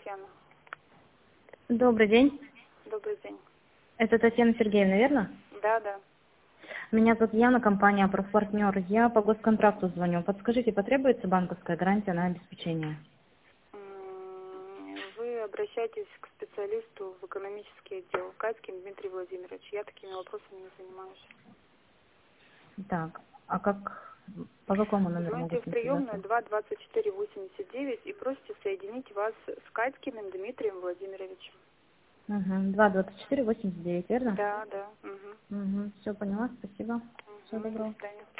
Татьяна. Добрый день. Добрый день. Это Татьяна Сергеевна, верно? Да, да. Меня зовут Яна, компания «Профпартнер». Я по госконтракту звоню. Подскажите, потребуется банковская гарантия на обеспечение? Вы обращаетесь к специалисту в экономический отдел. Катькин Дмитрий Владимирович. Я такими вопросами не занимаюсь. Так, а как, по какому номеру могу Звоните с в ним приемную связаться? 22489 и просите соединить вас с Катькиным Дмитрием Владимировичем. Угу, 22489, верно? Да, да. Угу. Угу, все поняла, спасибо. Всего Угу. До доброго. свидания.